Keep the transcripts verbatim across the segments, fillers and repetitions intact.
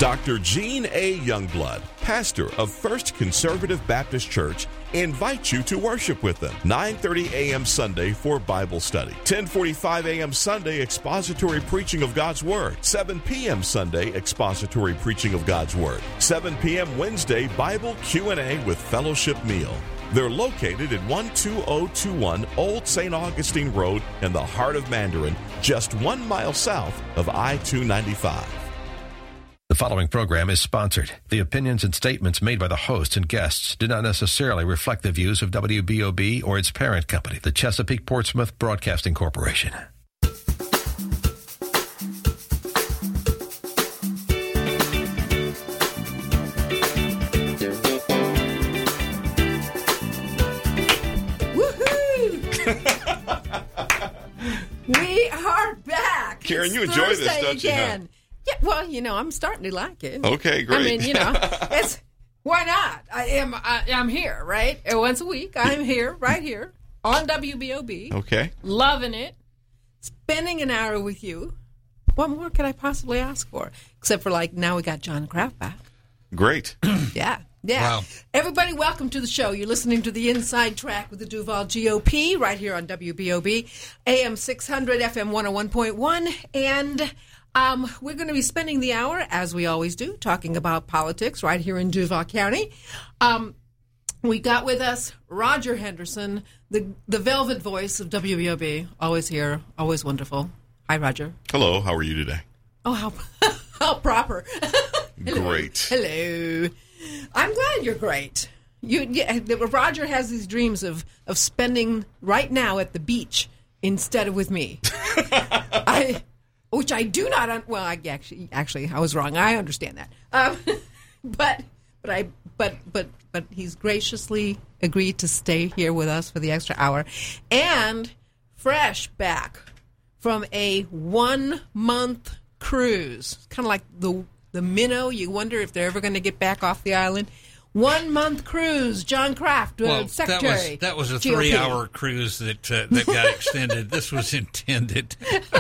Doctor Gene A. Youngblood, pastor of First Conservative Baptist Church, invites you to worship with them. nine thirty a.m. Sunday for Bible study. ten forty-five a.m. Sunday expository preaching of God's Word. seven p.m. Sunday expository preaching of God's Word. seven p.m. Wednesday Bible Q and A with fellowship meal. They're located at one two zero two one Old Saint Augustine Road in the heart of Mandarin, just one mile south of I two ninety-five. The following program is sponsored. The opinions and statements made by the hosts and guests do not necessarily reflect the views of W B O B or its parent company, the Chesapeake Portsmouth Broadcasting Corporation. We are back. Karen, It's you enjoy this, Thursday don't you, huh? again. Yeah, well, you know, I'm starting to like it. Okay, great. I mean, you know, it's why not? I am. I, I'm here, right? And once a week, I'm here, right here on W B O B. Okay. Loving it, spending an hour with you. What more could I possibly ask for? Except for like now we got John Kraft back. Great. Yeah. Yeah. Wow. Everybody, welcome to the show. You're listening to the Inside Track with the Duval G O P right here on W B O B, A M six hundred, F M one oh one point one. And um, we're going to be spending the hour, as we always do, talking about politics right here in Duval County. Um, we got with us Roger Henderson, the, the velvet voice of W B O B. Always here, always wonderful. Hi, Roger. Hello, how are you today? Oh, how, how proper. Hello. Great. Hello. I'm glad you're great. You, yeah, Roger has these dreams of, of spending right now at the beach instead of with me. I, which I do not. Un- well, I actually, actually, I was wrong. I understand that. Um, but, but I, but, but, but he's graciously agreed to stay here with us for the extra hour, and fresh back from a one month cruise, kind of like the. The minnow, you wonder if they're ever going to get back off the island. One month cruise, John Kraft, uh, well, Secretary. That was, that was a G O P. three-hour cruise that uh, that got extended. This was intended.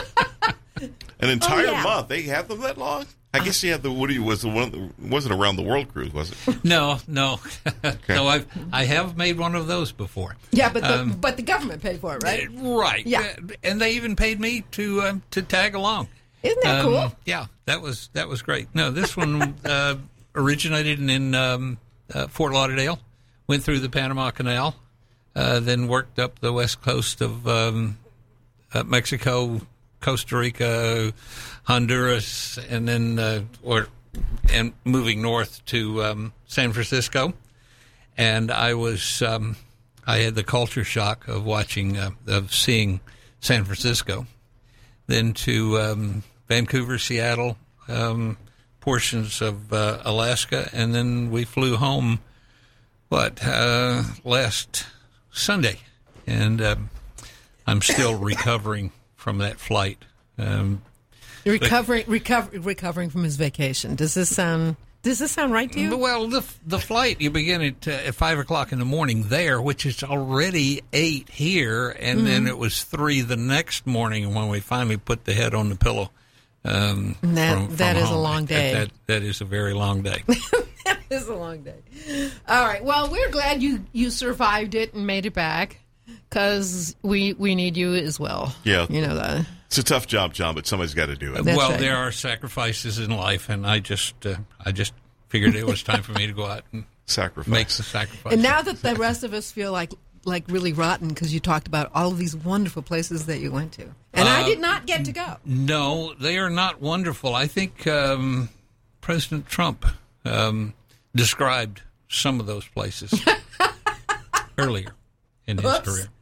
An entire Oh, yeah. month. They have them that long? I guess you had the Woody was the one wasn't around the world cruise, was it? No, no, no. I've I have made one of those before. Yeah, but the, Um, but the government paid for it, right? Uh, Right. Yeah. Uh, and they even paid me to uh, to tag along. Isn't that Um, cool? Yeah, that was that was great. No, this one uh, originated in um, uh, Fort Lauderdale, went through the Panama Canal, uh, then worked up the west coast of um, uh, Mexico, Costa Rica, Honduras, and then uh, or and moving north to um, San Francisco. And I was um, I had the culture shock of watching uh, of seeing San Francisco, then to um, Vancouver, Seattle, um, portions of uh, Alaska, and then we flew home, what, uh, last Sunday. And um, I'm still recovering from that flight. Um, Recovering, recover, recovering from his vacation. Does this sound? Does this sound right to you? well, the the flight, you begin at, uh, at five o'clock in the morning there, which is already eight here, and Mm-hmm. then it was three the next morning when we finally put the head on the pillow. Um, And that- from, from that is a home. long day. That, that, that is a very long day. That is a long day. All right. Well, we're glad you, you survived it and made it back, because we we need you as well. Yeah. You know that. It's a tough job, John, but somebody's got to do it. That's well, right. there are sacrifices in life, and I just uh, I just figured it was time for me to go out and Sacrifice. make the sacrifice. And now that the rest of us feel like like really rotten because you talked about all of these wonderful places that you went to, and I Uh, did not get to go. No, they are not wonderful. I think um, President Trump um, described some of those places earlier in his Whoops. career.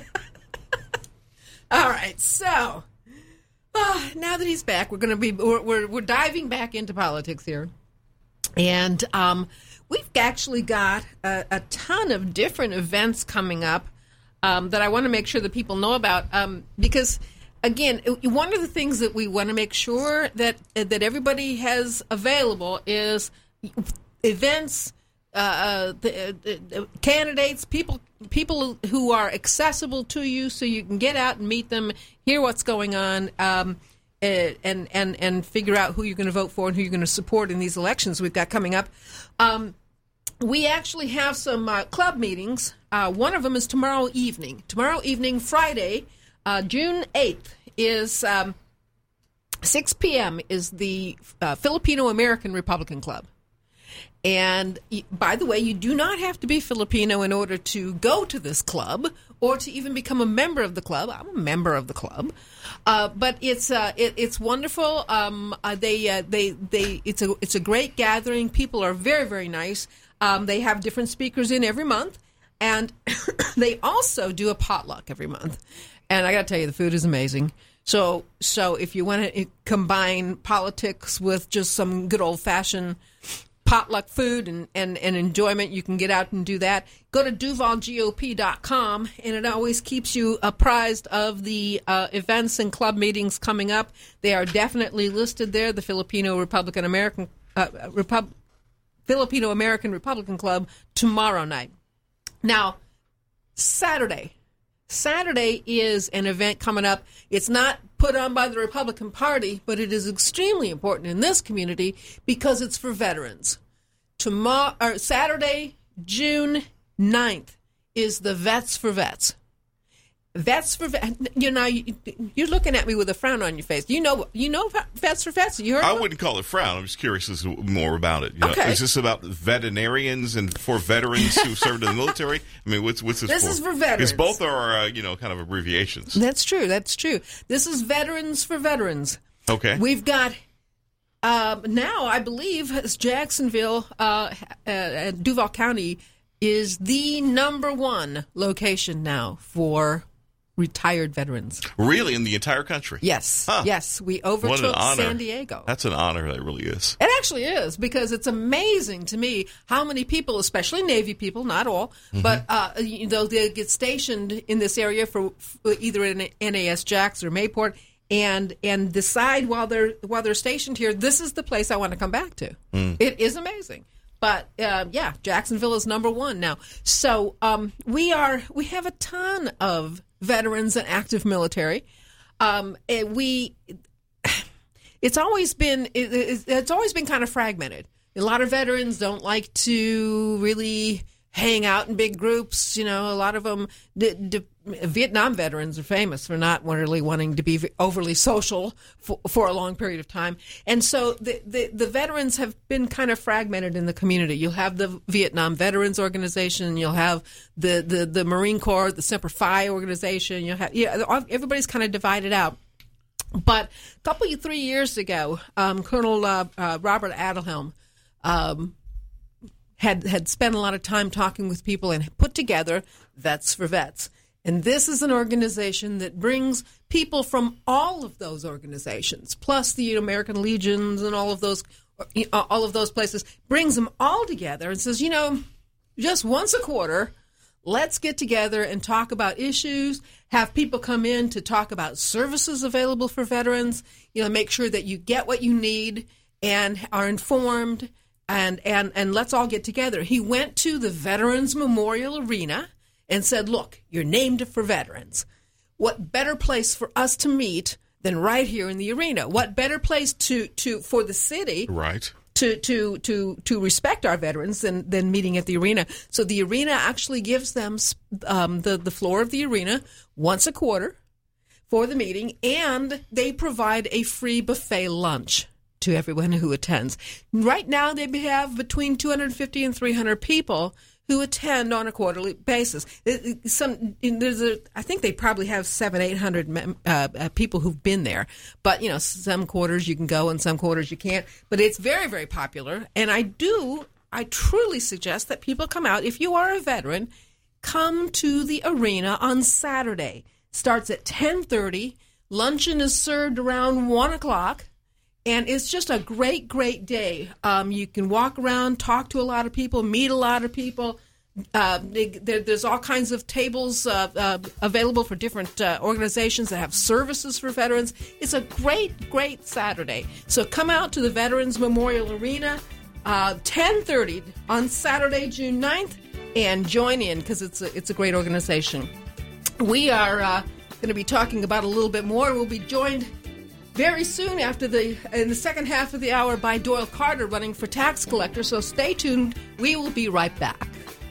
All right, so uh, now that he's back, we're going to be we're, we're we're diving back into politics here, and um, we've actually got a, a ton of different events coming up um, that I want to make sure that people know about, um, because again, one of the things that we want to make sure that that everybody has available is events. Uh, the, the, the candidates, people, people who are accessible to you, so you can get out and meet them, hear what's going on. Um, uh, and and and figure out who you're going to vote for and who you're going to support in these elections we've got coming up. Um, we actually have some uh, club meetings. Uh, one of them is tomorrow evening. Tomorrow evening, Friday, uh, June eighth, is um, six p.m. is the uh, Filipino American Republican Club. And by the way, you do not have to be Filipino in order to go to this club or to even become a member of the club. I'm a member of the club, uh, but it's uh, it, it's wonderful. Um, uh, they uh, they they it's a it's a great gathering. People are very very nice. Um, they have different speakers in every month, and they also do a potluck every month. And I got to tell you, the food is amazing. So so if you want to combine politics with just some good old fashioned potluck food and, and, and enjoyment, you can get out and do that. Go to Duval G O P dot com, and it always keeps you apprised of the uh, events and club meetings coming up. They are definitely listed there. The Filipino Republican American uh, Repub- Filipino American Republican Club tomorrow night. Now, Saturday. Saturday is an event coming up. It's not put on by the Republican Party, but it is extremely important in this community because it's for veterans. Tomorrow, or Saturday, June ninth, is the Vets for Vets. Vets for Vets. You know, you're looking at me with a frown on your face. You know, you know Vets for Vets. You heard? I wouldn't call it frown. I'm just curious as to more about it. You know, okay. Is this about veterinarians and for veterans who served in the military? I mean, what's what's this, this for? This is for veterans. Because both are, uh, you know, kind of abbreviations. That's true. That's true. This is Veterans for Veterans. Okay. We've got. Uh, now, I believe Jacksonville, uh, uh, Duval County, is the number one location now for retired veterans. Really? In the entire country? Yes. Huh. Yes. We overtook San Diego. That's an honor. That really is. It actually is, because it's amazing to me how many people, especially Navy people, not all, mm-hmm. but uh, you know, they get stationed in this area for, for either in N A S Jax or Mayport, and and decide while they're while they're stationed here, this is the place I want to come back to. Mm. It is amazing. But uh, yeah, Jacksonville is number one now. So um, we are we have a ton of veterans and active military. Um, we it's always been it, it's always been kind of fragmented. A lot of veterans don't like to really hang out in big groups. You know, a lot of them. D- d- Vietnam veterans are famous for not really wanting to be overly social for, for a long period of time. And so the, the, the veterans have been kind of fragmented in the community. You'll have the Vietnam Veterans Organization. You'll have the, the, the Marine Corps, the Semper Fi organization. You'll have, yeah, everybody's kind of divided out. But a couple of three years ago, um, Colonel uh, uh, Robert Adelhelm um, had, had spent a lot of time talking with people and put together Vets for Vets. And this is an organization that brings people from all of those organizations, plus the American Legions and all of those, all of those places, brings them all together and says, you know, just once a quarter, let's get together and talk about issues, have people come in to talk about services available for veterans, you know, make sure that you get what you need and are informed, and, and, and let's all get together. He went to the Veterans Memorial Arena and said, look, you're named for veterans. What better place for us to meet than right here in the arena? What better place to, to for the city right. to, to, to, to respect our veterans than, than meeting at the arena? So the arena actually gives them um, the, the floor of the arena once a quarter for the meeting, and they provide a free buffet lunch to everyone who attends. Right now they have between two hundred fifty and three hundred people who attend on a quarterly basis. Some there's a, I think they probably have seven, eight hundred mem, uh, uh, people who've been there. But you know, some quarters you can go, and some quarters you can't. But it's very, very popular. And I do, I truly suggest that people come out. If you are a veteran, come to the arena on Saturday. Starts at ten thirty. Luncheon is served around one o'clock. And it's just a great, great day. Um, you can walk around, talk to a lot of people, meet a lot of people. Uh, they, there, there's all kinds of tables uh, uh, available for different uh, organizations that have services for veterans. It's a great, great Saturday. So come out to the Veterans Memorial Arena, uh, ten thirty on Saturday, June ninth, and join in, because it's a, it's a great organization. We are uh, going to be talking about a little bit more. We'll be joined very soon after the in the second half of the hour by Doyle Carter running for tax collector. So stay tuned. We will be right back.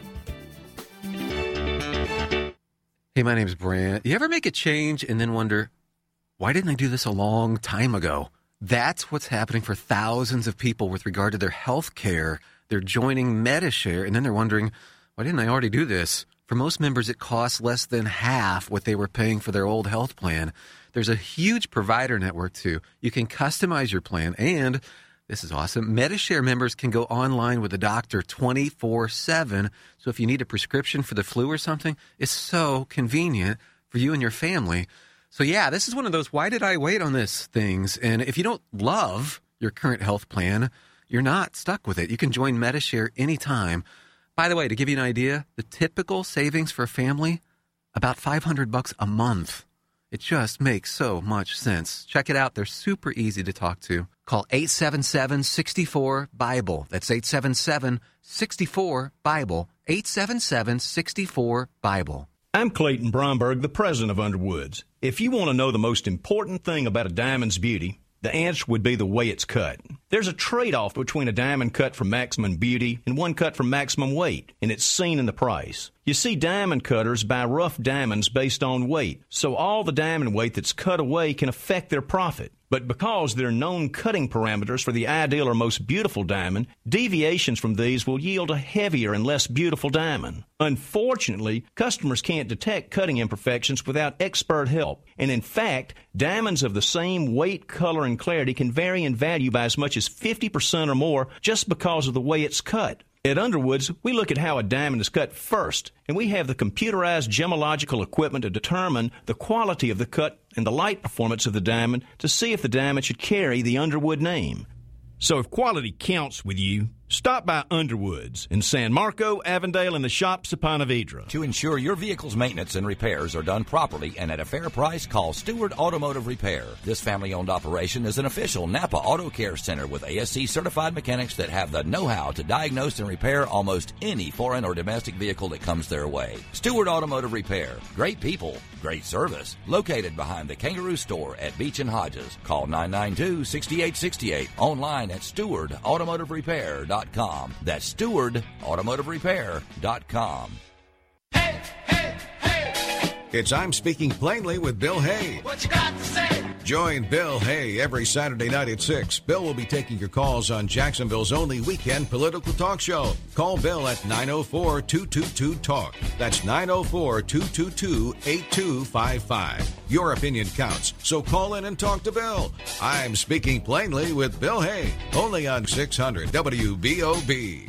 Hey, my name's Brant. You ever make a change and then wonder, why didn't I do this a long time ago? That's what's happening for thousands of people with regard to their health care. They're joining Medi-Share, and then they're wondering, why didn't I already do this? For most members, it costs less than half what they were paying for their old health plan. There's a huge provider network, too. You can customize your plan, and this is awesome. Medi-Share members can go online with a doctor twenty-four seven. So if you need a prescription for the flu or something, it's so convenient for you and your family. So yeah, this is one of those why did I wait on this things. And if you don't love your current health plan, you're not stuck with it. You can join Medi-Share anytime. By the way, to give you an idea, the typical savings for a family, about five hundred bucks a month. It just makes so much sense. Check it out. They're super easy to talk to. Call eight seven seven, six four, BIBLE. That's eight seven seven, six four, BIBLE. eight seven seven, six four, BIBLE. I'm Clayton Bromberg, the president of Underwoods. If you want to know the most important thing about a diamond's beauty, the answer would be the way it's cut. There's a trade-off between a diamond cut for maximum beauty and one cut for maximum weight, and it's seen in the price. You see, diamond cutters buy rough diamonds based on weight, so all the diamond weight that's cut away can affect their profit. But because there are known cutting parameters for the ideal or most beautiful diamond, deviations from these will yield a heavier and less beautiful diamond. Unfortunately, customers can't detect cutting imperfections without expert help. And in fact, diamonds of the same weight, color, and clarity can vary in value by as much as fifty percent or more just because of the way it's cut. At Underwoods, we look at how a diamond is cut first, and we have the computerized gemological equipment to determine the quality of the cut and the light performance of the diamond to see if the diamond should carry the Underwood name. So if quality counts with you, stop by Underwoods in San Marco, Avondale, and the shops of Ponte Vedra. To ensure your vehicle's maintenance and repairs are done properly and at a fair price, call Stewart Automotive Repair. This family-owned operation is an official Napa Auto Care Center with A S C-certified mechanics that have the know-how to diagnose and repair almost any foreign or domestic vehicle that comes their way. Stewart Automotive Repair. Great people, great service. Located behind the Kangaroo Store at Beach and Hodges. Call nine nine two, six eight six eight. Online at stewart automotive repair dot com. That's stewart automotive repair dot com. Hey, hey, hey! It's I'm Speaking Plainly with Bill Hay. What you got to say? Join Bill Hay every Saturday night at six. Bill will be taking your calls on Jacksonville's only weekend political talk show. Call Bill at nine oh four, two two two, TALK. That's nine oh four, two two two, eight two five five. Your opinion counts, so call in and talk to Bill. I'm Speaking Plainly with Bill Hay, only on six hundred W B O B.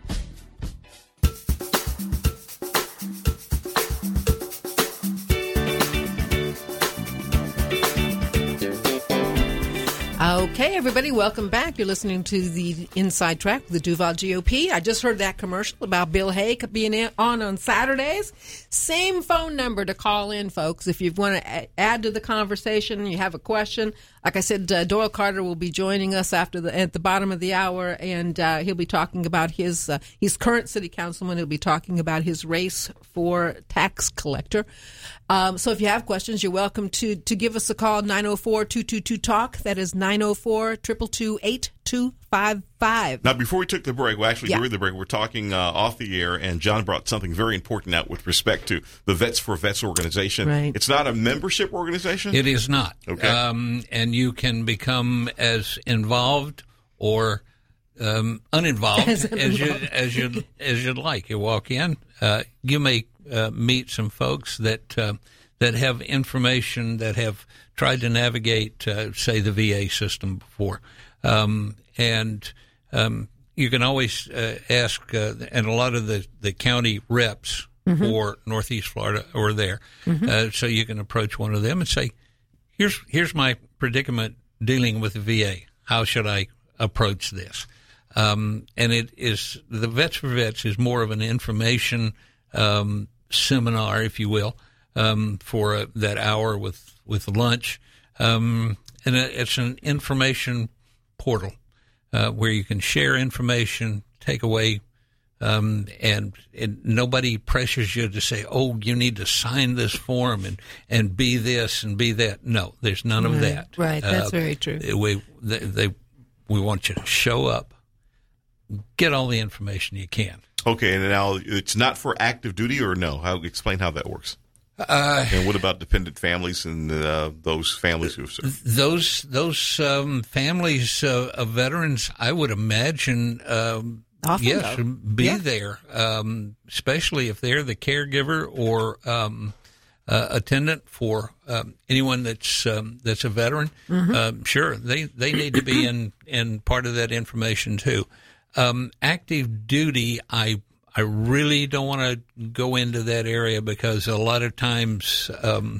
Okay, everybody, welcome back. You're listening to the Inside Track with the Duval G O P. I just heard that commercial about Bill Hay being on on Saturdays. Same phone number to call in, folks, if you want to add to the conversation, you have a question. Like I said, uh, Doyle Carter will be joining us after the at the bottom of the hour, and uh, he'll be talking about his uh, he's current city councilman. He'll be talking about his race for tax collector. Um, so if you have questions, you're welcome to to give us a call, nine oh four, two two two, TALK. That is nine oh four, two two two, eight two five five. Now, before we took the break, well, actually, yeah. during the break, we're talking uh, off the air, and John brought something very important out with respect to the Vets for Vets organization. Right. It's not a membership organization? It is not. Okay. Um, and you can become as involved or um, uninvolved as, as you as you as you'd like. You walk in, uh, you may uh, meet some folks that uh, that have information that have tried to navigate, uh, say, the V A system before. Um, and um, you can always uh, ask, uh, and a lot of the, the county reps mm-hmm. for Northeast Florida are there. Mm-hmm. Uh, so you can approach one of them and say, here's here's my predicament dealing with the V A. How should I approach this? Um, and it is, the Vets for Vets is more of an information um, seminar, if you will, um, for uh, that hour with, with lunch. Um, and it's an information portal uh, where you can share information, take away Um, and, and nobody pressures you to say, oh, you need to sign this form and, and be this and be that. No, there's none of right, that. Right, that's uh, very true. We, they, they, we want you to show up, get all the information you can. Okay, and now it's not for active duty, or no? How, explain how that works. Uh, and what about dependent families and uh, those families who have served? Those those um, families uh, of veterans, I would imagine, um, Often yes, though. be Yeah. there, um, especially if they're the caregiver or um, uh, attendant for um, anyone that's um, that's a veteran. Mm-hmm. Um, sure, they, they need to be in, in part of that information too. Um, active duty, I I really don't want to go into that area because a lot of times um,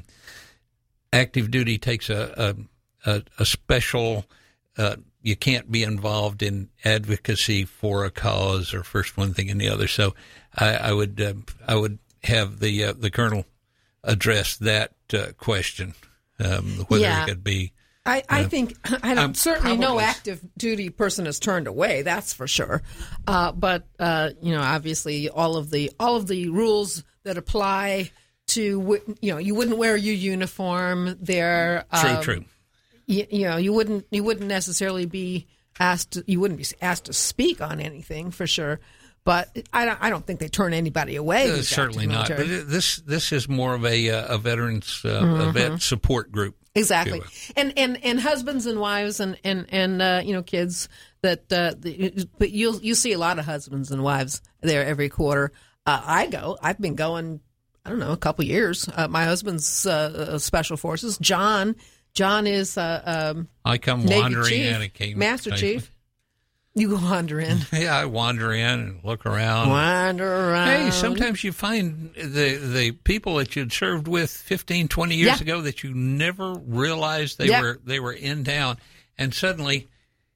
active duty takes a a, a, a special. Uh, you can't be involved in advocacy for a cause or first one thing and the other. So I, I would uh, I would have the uh, the colonel address that uh, question, um, whether Yeah. it could be. I, I Uh, think I don't, um, certainly no probably. active duty person is turned away. That's for sure. Uh, but uh, you know, obviously, all of the all of the rules that apply to you know, you wouldn't wear your uniform there. True, um, true. You, you know, you wouldn't you wouldn't necessarily be asked. To, you wouldn't be asked to speak on anything for sure. But I don't. I don't think they turn anybody away. Uh, who's certainly active not. But military. it- this this is more of a uh, a veterans uh, Mm-hmm. a vet support group. Exactly, if you and and and husbands and wives and and and uh, you know kids that. Uh, the, but you'll you see a lot of husbands and wives there every quarter. Uh, I go. I've been going. I don't know, a couple years. Uh, my husband's uh, uh, special forces. John. John is uh, um, I come Navy wandering Chief, in. It came, Master I- Chief. You go wander in. Yeah, I wander in and look around. Wander around. Hey, sometimes you find the the people that you'd served with fifteen, twenty years Yeah. ago that you never realized they Yeah. were they were in town, and suddenly,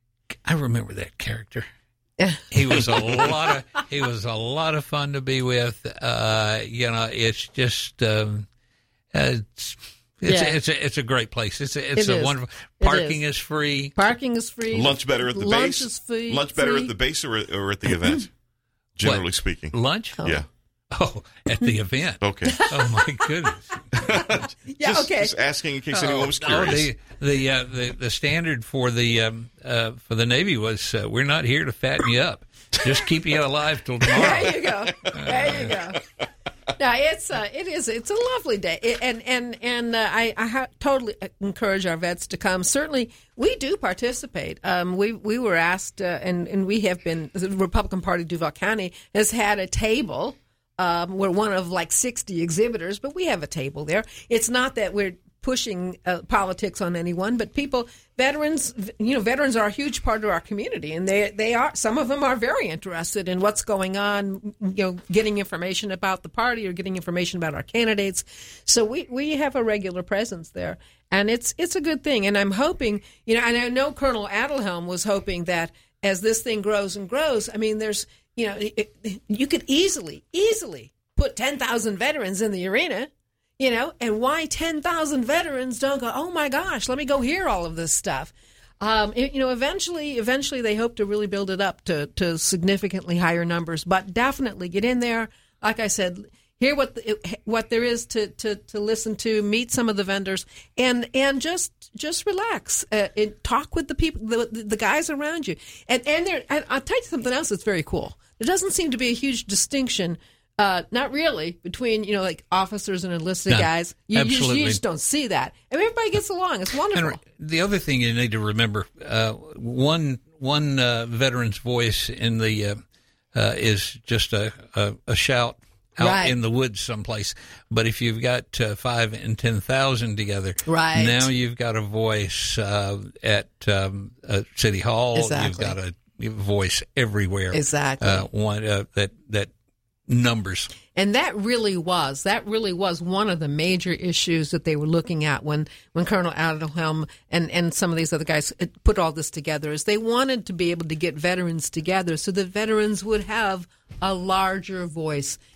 I remember that character. He was a lot of he was a lot of fun to be with. Uh, you know, it's just um, it's. It's, Yeah. a, it's a it's a great place. It's a, it's It a is. wonderful. It Parking is. is free. Parking is free. Lunch better at the Lunch base? is free. Lunch better free. at the base or, or at the event, generally What? speaking? Lunch? Yeah. Oh, at the event. Okay. Oh my goodness. Yeah. just, okay. Just asking in case anyone was Oh, curious. the the, uh, the the standard for the um, uh, for the Navy was uh, we're not here to fatten you up, just keep you alive till tomorrow. There you go. There you go. No, it's uh, it is it's a lovely day, It- and and and uh, I I ha- totally encourage our vets to come. Certainly, we do participate. Um, we we were asked, uh, and and we have been. The Republican Party Duval County has had a table. Um, we're one of like sixty exhibitors, but we have a table there. It's not that we're pushing uh, politics on anyone, but people, veterans, you know, veterans are a huge part of our community, and they they are. Some of them are very interested in what's going on, you know, getting information about the party or getting information about our candidates. So we we have a regular presence there, and it's it's a good thing. And I'm hoping, you know, and I know Colonel Adelhelm was hoping that as this thing grows and grows, I mean, there's, you know, it, it, you could easily easily put ten thousand veterans in the arena. You know, and why ten thousand veterans don't go, oh, my gosh, let me go hear all of this stuff. Um, it, you know, eventually, eventually they hope to really build it up to, to significantly higher numbers. But definitely get in there. Like I said, hear what the, what there is to, to, to listen to, meet some of the vendors, and and just just relax. Uh, and talk with the people, the, the guys around you. And, and, there, and I'll tell you something else that's very cool. There doesn't seem to be a huge distinction. Uh, not really between, you know, like officers and enlisted No, guys. You, you, just, absolutely. you just don't see that. And everybody gets along. It's wonderful. And the other thing you need to remember, uh, one one uh, veteran's voice in the uh, uh, is just a, a, a shout out Right. in the woods someplace. But if you've got uh, five and ten thousand together, Right. now you've got a voice uh, at um, uh, City Hall. Exactly. You've got a voice everywhere. Exactly. Uh, one uh, that that numbers. And that really was, that really was one of the major issues that they were looking at when, when Colonel Adelhelm and, and some of these other guys put all this together, is they wanted to be able to get veterans together so that veterans would have a larger voice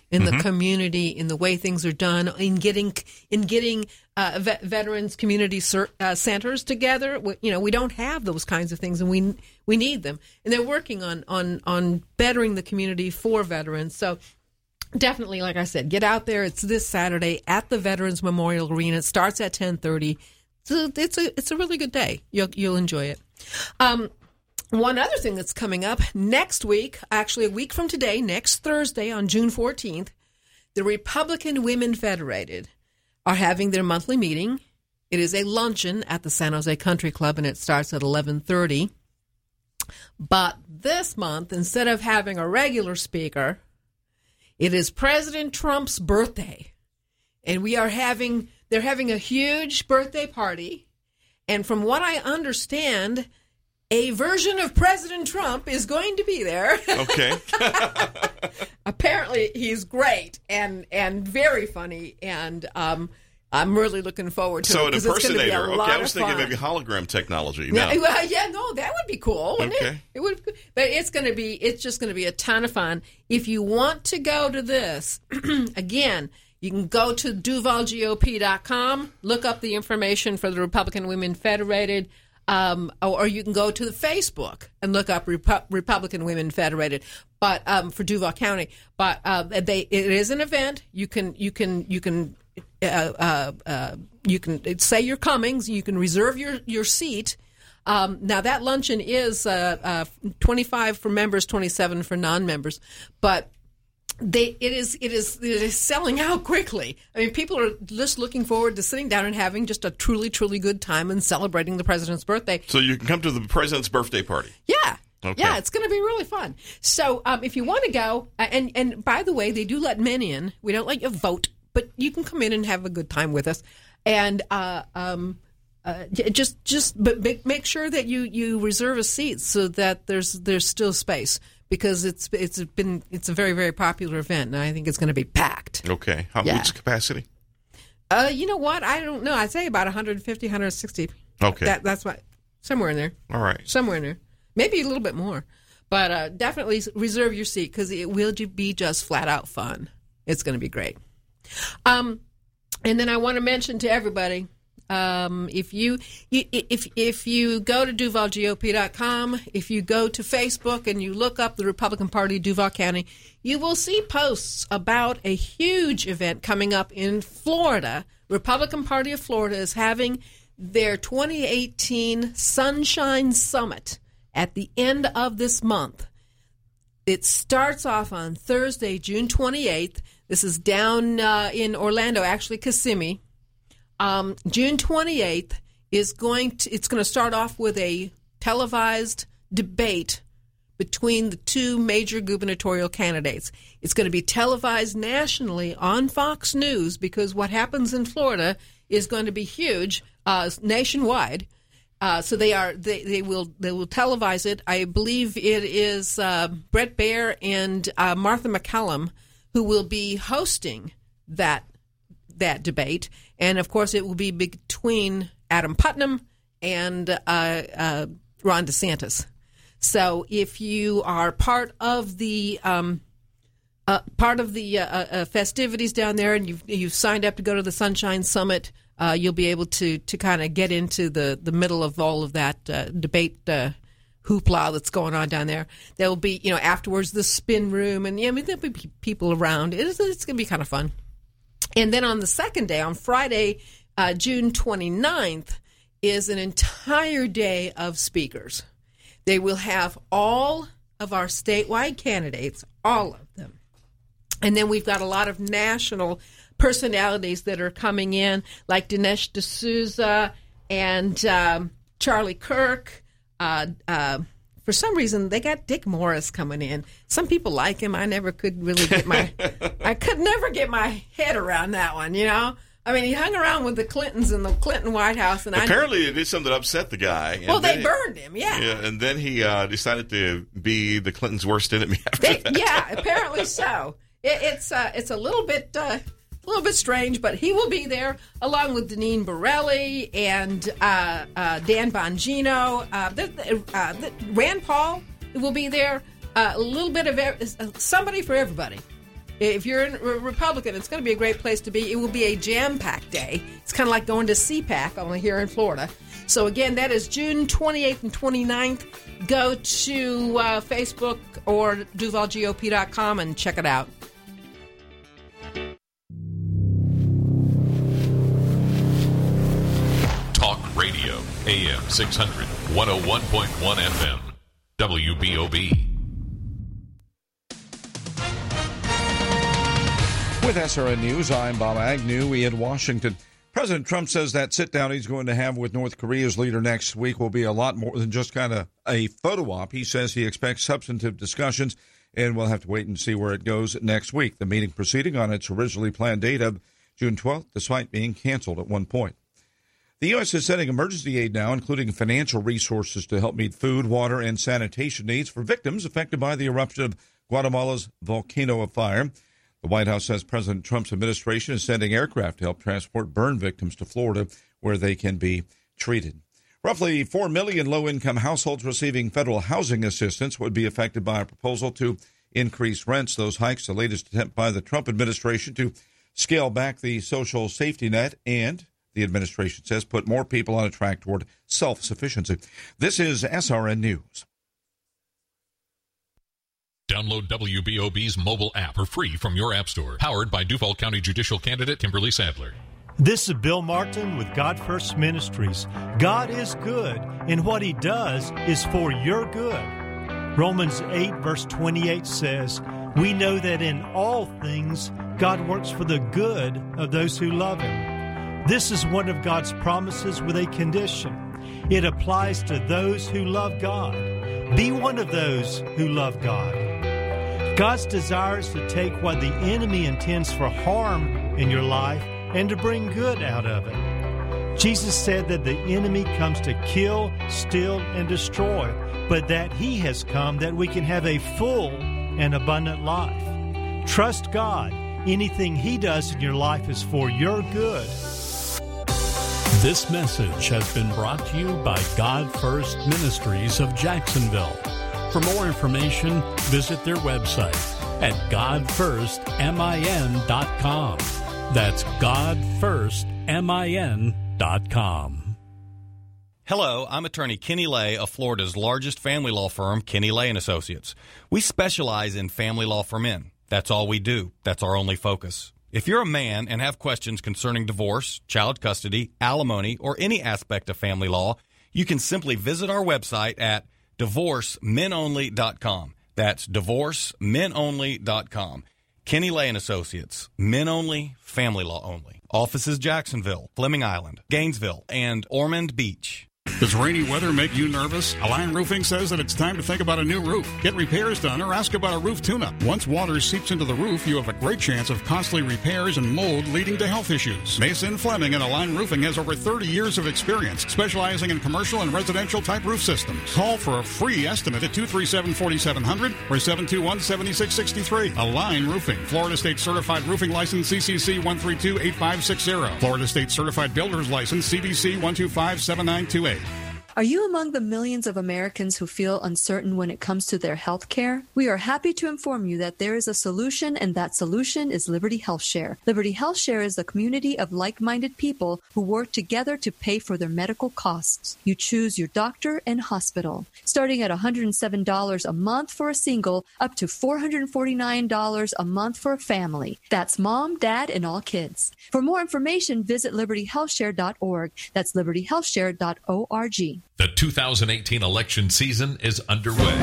in Mm-hmm. the community, in the way things are done, in getting in getting uh, vet- veterans community cer- uh, centers together. We, you know, we don't have those kinds of things, and we we need them. And they're working on on on bettering the community for veterans. So definitely, like I said, get out there. It's this Saturday at the Veterans Memorial Arena. It starts at ten thirty. So it's a it's a really good day. You'll you'll enjoy it. Um, One other thing that's coming up next week, actually a week from today, next Thursday on June fourteenth, the Republican Women Federated are having their monthly meeting. It is a luncheon at the San Jose Country Club, and it starts at eleven thirty. But this month, instead of having a regular speaker, it is President Trump's birthday. And we are having, they're having a huge birthday party. And from what I understand, a version of President Trump is going to be there. Okay. Apparently, he's great and and very funny, and um, I'm really looking forward to So it. an 'cause it's gonna be a impersonator. Okay, lot I was of thinking fun. maybe hologram technology. Yeah, No. well, yeah, no, that would be cool, wouldn't Okay. it? It would, but it's going to be, it's just going to be a ton of fun. If you want to go to this, again, you can go to Duval G O P dot com, look up the information for the Republican Women Federated, um, or, or you can go to the Facebook and look up Repu- Republican Women Federated, but um, for Duval County. But uh, they, it is an event. You can, you can, you can. Uh, uh, uh, you can say you're coming. You can reserve your, your seat. Um, now, that luncheon is uh, uh, twenty-five for members, twenty-seven for non-members. But they it is it is it is selling out quickly. I mean, people are just looking forward to sitting down and having just a truly, truly good time and celebrating the president's birthday. So you can come to the president's birthday party. Yeah. Okay. Yeah, it's going to be really fun. So um, if you want to go, uh, and, and by the way, they do let men in. We don't let you vote, but you can come in and have a good time with us. And uh, um, uh, just just but make, make sure that you, you reserve a seat so that there's there's still space, because it's it's been it's a very, very popular event, and I think it's going to be packed. Okay. How Yeah. what's the capacity? Uh, you know what? I don't know. I'd say about one fifty, one sixty. Okay. That, that's what, somewhere in there. All right. Somewhere in there. Maybe a little bit more. But uh, definitely reserve your seat, because it will be just flat out fun. It's going to be great. Um, and then I want to mention to everybody, um, if you if if you go to Duval G O P dot com, if you go to Facebook and you look up the Republican Party Duval County, you will see posts about a huge event coming up in Florida. Republican Party of Florida is having their twenty eighteen Sunshine Summit at the end of this month. It starts off on Thursday, June twenty-eighth. This is down uh, in Orlando, actually Kissimmee. Um, June twenty-eighth is going to, it's going to start off with a televised debate between the two major gubernatorial candidates. It's going to be televised nationally on Fox News, because what happens in Florida is going to be huge, uh, nationwide. Uh, so they are they, they will they will televise it. I believe it is uh, Brett Baer and uh, Martha McCallum who will be hosting that that debate, and of course it will be between Adam Putnam and uh, uh, Ron DeSantis. So if you are part of the um, uh, part of the uh, uh, festivities down there, and you've you've signed up to go to the Sunshine Summit, uh, you'll be able to to kind of get into the, the middle of all of that uh, debate uh, hoopla that's going on down there. There will be, you know, afterwards the spin room, and yeah, I mean there'll be people around. It's it's going to be kind of fun. And then on the second day, on Friday, uh, June twenty-ninth, is an entire day of speakers. They will have all of our statewide candidates, all of them. And then we've got a lot of national personalities that are coming in, like Dinesh D'Souza and um, Charlie Kirk. Uh, uh, for some reason, they got Dick Morris coming in. Some people like him. I never could really get my, I could never get my head around that one, you know? I mean, he hung around with the Clintons in the Clinton White House. And Apparently, I, it did something that upset the guy. And well, they he, burned him, yeah. Yeah, and then he uh, decided to be the Clintons' worst enemy after They, that. yeah, apparently so. It, it's uh, it's a little bit uh, a little bit strange, but he will be there along with Deneen Borelli and uh, uh, Dan Bongino. Uh, the, uh, the, Rand Paul will be there. Uh, a little bit of er- somebody for everybody. If you're a Republican, it's going to be a great place to be. It will be a jam-packed day. It's kind of like going to C PAC, only here in Florida. So, again, that is June twenty-eighth and twenty-ninth. Go to uh, Facebook or Duval G O P dot com and check it out. Talk Radio, A M six hundred, one oh one point one F M, W B O B. With S R N News, I'm Bob Agnew in Washington. President Trump says that sit-down he's going to have with North Korea's leader next week will be a lot more than just kind of a photo op. He says he expects substantive discussions, and we'll have to wait and see where it goes next week. The meeting proceeding on its originally planned date of June twelfth, despite being canceled at one point. The U S is sending emergency aid now, including financial resources to help meet food, water, and sanitation needs for victims affected by the eruption of Guatemala's volcano of fire. The White House says President Trump's administration is sending aircraft to help transport burn victims to Florida, where they can be treated. Roughly four million low-income households receiving federal housing assistance would be affected by a proposal to increase rents. Those hikes, the latest attempt by the Trump administration to scale back the social safety net and, the administration says, put more people on a track toward self-sufficiency. This is S R N News. Download W B O B's mobile app for free from your app store. Powered by Duval County Judicial Candidate Kimberly Sadler. This is Bill Martin with God First Ministries. God is good, and what he does is for your good. Romans eight, verse twenty-eight says, "We know that in all things God works for the good of those who love him." This is one of God's promises with a condition. It applies to those who love God. Be one of those who love God. God's desire is to take what the enemy intends for harm in your life and to bring good out of it. Jesus said that the enemy comes to kill, steal, and destroy, but that he has come that we can have a full and abundant life. Trust God. Anything he does in your life is for your good. This message has been brought to you by God First Ministries of Jacksonville. For more information, visit their website at god first min dot com. That's god first min dot com. Hello, I'm attorney Kenny Lay of Florida's largest family law firm, Kenny Lay and Associates. We specialize in family law for men. That's all we do. That's our only focus. If you're a man and have questions concerning divorce, child custody, alimony, or any aspect of family law, you can simply visit our website at divorce men only dot com. That's divorce men only dot com. Kenny Lay and Associates. Men only, family law only. Offices Jacksonville, Fleming Island, Gainesville, and Ormond Beach. Does rainy weather make you nervous? Align Roofing says that it's time to think about a new roof. Get repairs done or ask about a roof tune-up. Once water seeps into the roof, you have a great chance of costly repairs and mold leading to health issues. Mason Fleming and Align Roofing has over thirty years of experience specializing in commercial and residential type roof systems. Call for a free estimate at two three seven, four seven zero zero or seven two one, seven six six three. Align Roofing, Florida State Certified Roofing License C C C one three two, eight five six zero. Florida State Certified Builder's License C B C one two five, seven nine two eight. Are you among the millions of Americans who feel uncertain when it comes to their health care? We are happy to inform you that there is a solution, and that solution is Liberty Health Share. Liberty Health Share is a community of like-minded people who work together to pay for their medical costs. You choose your doctor and hospital, starting at one hundred seven dollars a month for a single, up to four hundred forty-nine dollars a month for a family. That's mom, dad, and all kids. For more information, visit liberty health share dot org. That's liberty health share dot org. The two thousand eighteen election season is underway.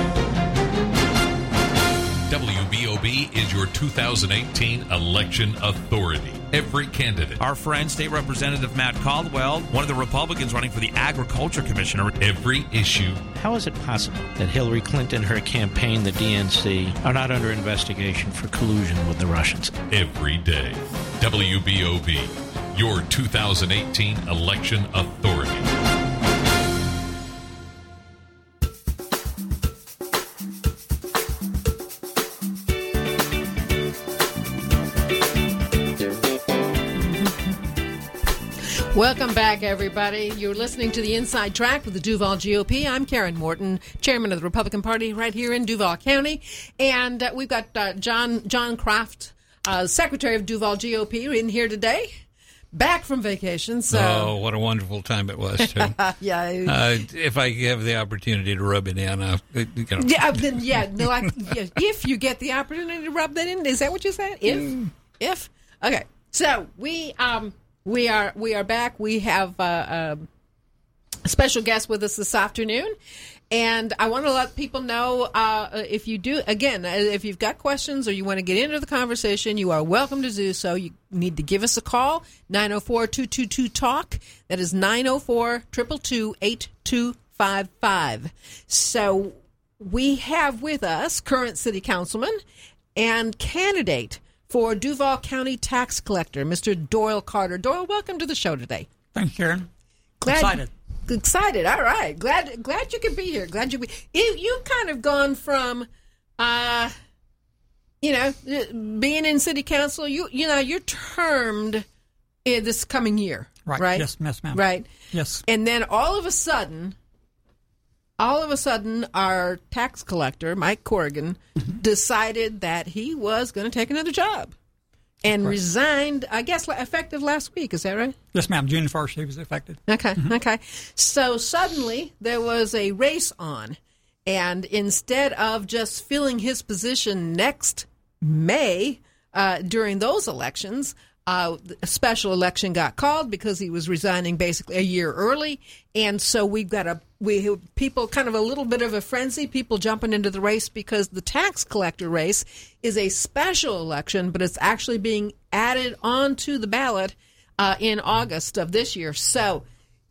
W B O B is your two thousand eighteen election authority. Every candidate. Our friend, State Representative Matt Caldwell, one of the Republicans running for the Agriculture Commissioner. Every issue. How is it possible that Hillary Clinton, her campaign, the D N C, are not under investigation for collusion with the Russians? Every day. W B O B, your two thousand eighteen election authority. Welcome back, everybody. You're listening to the Inside Track with the Duval G O P. I'm Karen Morton, chairman of the Republican Party right here in Duval County. And uh, we've got uh, John John Kraft uh, Secretary of Duval G O P, in here today. Back from vacation, so oh, what a wonderful time it was too. yeah, uh, if I have the opportunity to rub it in, I'll, you know. yeah, then yeah, no, I, yeah, if you get the opportunity to rub that in, is that what you said? If, mm. if, okay. So we um we are we are back. We have uh, a special guest with us this afternoon. And I want to let people know, uh, if you do, again, if you've got questions or you want to get into the conversation, you are welcome to do so. You need to give us a call, nine oh four, two two two, TALK. That is nine oh four, two two two, eight two five five. So we have with us current city councilman and candidate for Duval County tax collector, Mister Doyle Carter. Doyle, welcome to the show today. Thanks, Karen. Glad Excited. Excited. All right. Glad glad you could be here. Glad you be. You, you kind of gone from, uh, you know, being in city council. You you know you're termed in this coming year, right? Right. Yes, yes, ma'am. Right. Yes. And then all of a sudden, all of a sudden, our tax collector, Mike Corrigan, decided that he was going to take another job. And right. resigned, I guess, effective last week. Is that right? Yes, ma'am. June first, he was effective. Okay, mm-hmm. okay. So suddenly there was a race on. And instead of just filling his position next May uh, during those elections, uh, a special election got called because he was resigning basically a year early. And so we've got a we people kind of a little bit of a frenzy, people jumping into the race because the tax collector race is a special election, but it's actually being added onto the ballot uh, in August of this year. So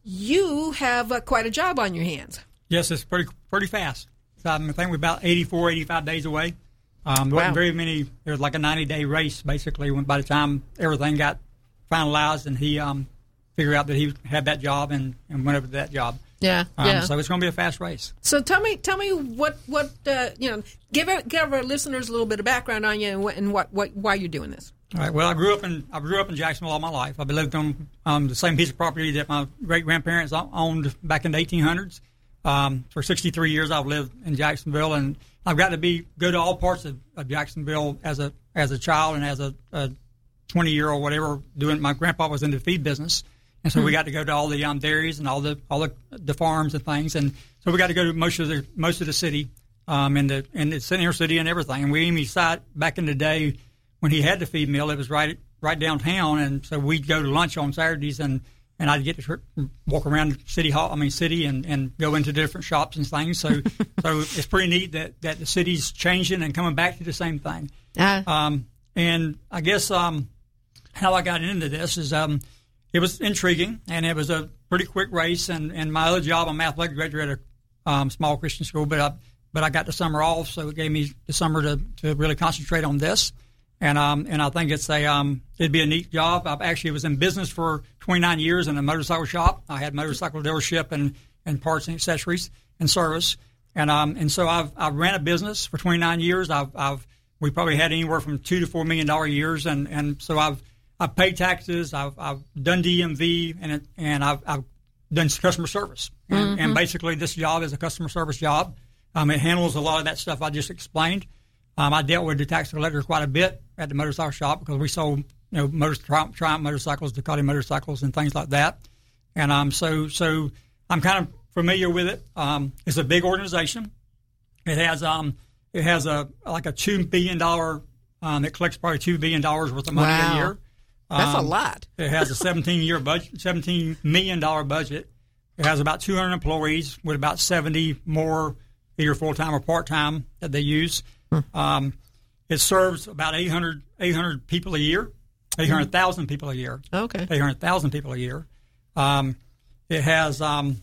you have uh, quite a job on your hands. Yes, it's pretty pretty fast. So I think we're about eighty-four, eighty-five days away. Um, there wow. wasn't very many. It was like a ninety-day race, basically, when by the time everything got finalized and he um, figured out that he had that job and, and went over to that job. Yeah, um, yeah. So it's going to be a fast race. So tell me, tell me what, what uh, you know, give our, give our listeners a little bit of background on you and what, and what, what why you're doing this. All right. Well, I grew up in I grew up in Jacksonville all my life. I've lived on um, the same piece of property that my great grandparents owned back in the eighteen hundreds. Um, for sixty-three years, I've lived in Jacksonville, and I've got to be go to all parts of, of Jacksonville as a as a child and as a, a twenty year old, whatever. Doing my grandpa was in the feed business, and so mm-hmm. we got to go to all the um, dairies and all the all the, the farms and things, and so we got to go to most of the most of the city, um, and the and it's inner city and everything. And we even sat back in the day when he had the feed mill, it was right right downtown, and so we'd go to lunch on Saturdays and. And I'd get to walk around City Hall, I mean City, and, and go into different shops and things. So, so it's pretty neat that, that the city's changing and coming back to the same thing. Uh, um, and I guess um, how I got into this is um, it was intriguing, and it was a pretty quick race. And, and my other job, I'm an athletic director at a um, small Christian school, but I, but I got the summer off, so it gave me the summer to, to really concentrate on this. And um and I think it's a um it'd be a neat job. I actually was in business for twenty-nine years in a motorcycle shop. I had motorcycle dealership and, and parts and accessories and service. And um and so I've I've ran a business for twenty-nine years. I've I've we probably had anywhere from two to four million dollar years. And, and so I've I've paid taxes. I've I've done D M V and it, and I've I've done customer service. And, mm-hmm. and basically this job is a customer service job. Um, it handles a lot of that stuff I just explained. Um, I dealt with the tax collector quite a bit at the motorcycle shop because we sold, you know, motor, Triumph, Triumph motorcycles, Ducati motorcycles, and things like that. And um, so, so I'm kind of familiar with it. Um, it's a big organization. It has um, it has a like a two billion dollar. Um, it collects probably two billion dollars worth of money wow. a year. Um, That's a lot. It has a seventeen year budget, seventeen million dollar budget. It has about two hundred employees with about seventy more either full time or part time that they use. Um, it serves about eight hundred, eight hundred people a year, eight hundred thousand people a year. Okay. eight hundred thousand people a year. Um, it has, um,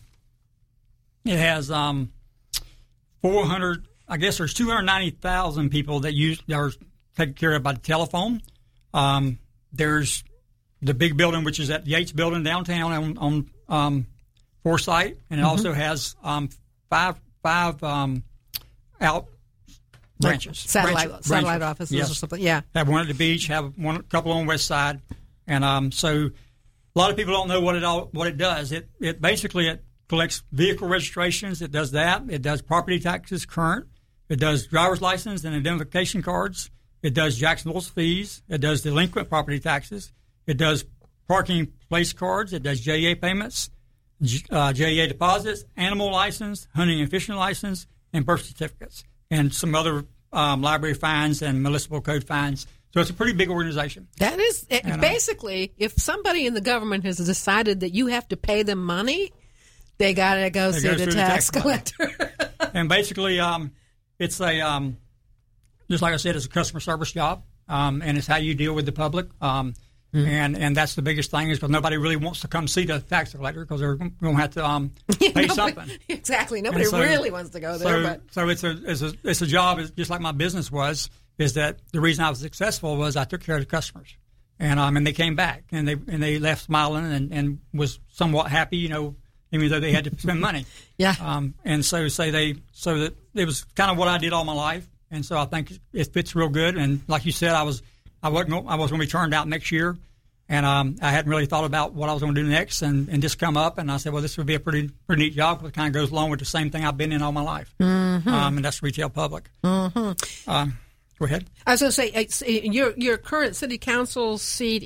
it has, um, four hundred, I guess there's two hundred ninety thousand people that use, that are taken care of by the telephone. Um, there's the big building, which is at Yates Building downtown on, on, um, Forsyth. And it mm-hmm. also has, um, five, five, um, out, branches, satellite, branches, satellite branches. offices yes. or something. Yeah, have one at the beach, have one, a couple on West Side, and um, so a lot of people don't know what it all what it does. It it basically it collects vehicle registrations. It does that. It does property taxes, current. It does driver's license and identification cards. It does Jacksonville's fees. It does delinquent property taxes. It does parking place cards. It does J E A payments, uh, J E A deposits, animal license, hunting and fishing license, and birth certificates, and some other um, library fines and municipal code fines. So it's a pretty big organization. That is, And, uh, basically, if somebody in the government has decided that you have to pay them money, they got to go see the tax collector. And basically, um, it's a, um, just like I said, it's a customer service job, um, and it's how you deal with the public. Um, mm-hmm. and, and that's the biggest thing is because nobody really wants to come see the tax collector because they're going to have to um, pay nobody, something. Exactly. Nobody so, really wants to go there. So, but. so it's, a, it's, a, it's a job, it's just like my business was, is that the reason I was successful was I took care of the customers. And um, and they came back, and they and they left smiling and, and was somewhat happy, you know, even though they had to spend money. Yeah. Um, and so say they so that it was kind of what I did all my life, and so I think it fits real good. And like you said, I was I wasn't I was going to be turned out next year, and um, I hadn't really thought about what I was going to do next, and, and just come up, and I said, well, this would be a pretty pretty neat job because it kind of goes along with the same thing I've been in all my life, mm-hmm. um, and that's retail public. Mm-hmm. Um, Go ahead. I was going to say, it's, your your current city council seat